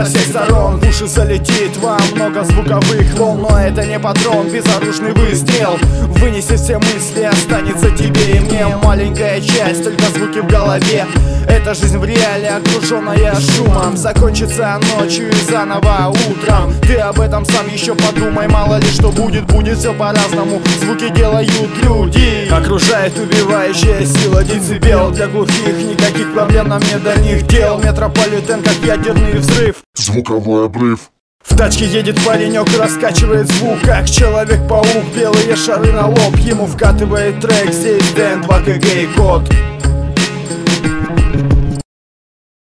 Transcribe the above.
со всех сторон. В уши залетит вам много звуковых волн, но это не патрон, безоружный выстрел вынесет все мысли, останется тебе и мне маленькая часть, только звуки в голове. Эта жизнь в реале, окруженная шумом, закончится ночью и заново утром. Ты об этом сам еще подумай, мало ли что будет, будет все по-разному. Звуки делают люди, окружает убивающая сила децибел. Для глухих никаких проблем, нам не до них дел. Метрополитен как ядерный взрыв, звуковой обрыв. в тачке едет паренек и раскачивает звук, как Человек-паук, белые шары на лоб. Ему вкатывает трек, здесь Дэн, 2 КГ и код.